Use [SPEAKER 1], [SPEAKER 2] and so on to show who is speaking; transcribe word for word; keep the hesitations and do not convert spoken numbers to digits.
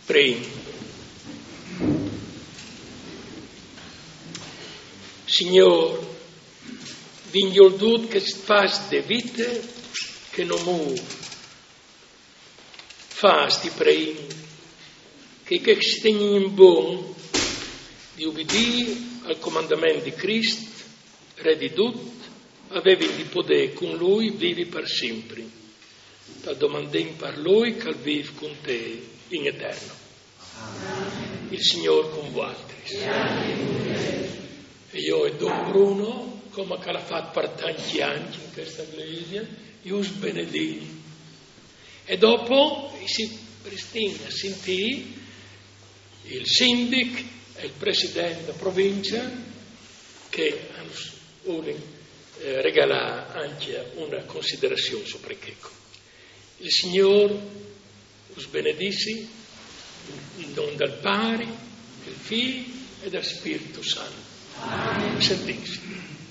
[SPEAKER 1] Preghi. Signor, vinho tudo que faz de vita che non muove. Faz di preghi che che stegni in buon di ubbidire al comandamento di Cristo, Re di tutto, avevi di potere con Lui vivi per sempre. Da domandare per Lui che vive con te in eterno. Amen. Il Signore con voi. E io e Don Bruno, come che l'ha fatto per tanti anni in questa iglesia, io us benedico. E dopo si pristina a sentire il sindaco e il presidente della provincia che hanno eh, regalato anche una considerazione sopra questo. Il Signore us benedici in nome del Padre, del Figlio e del Spirito Santo. Amen. Sentite.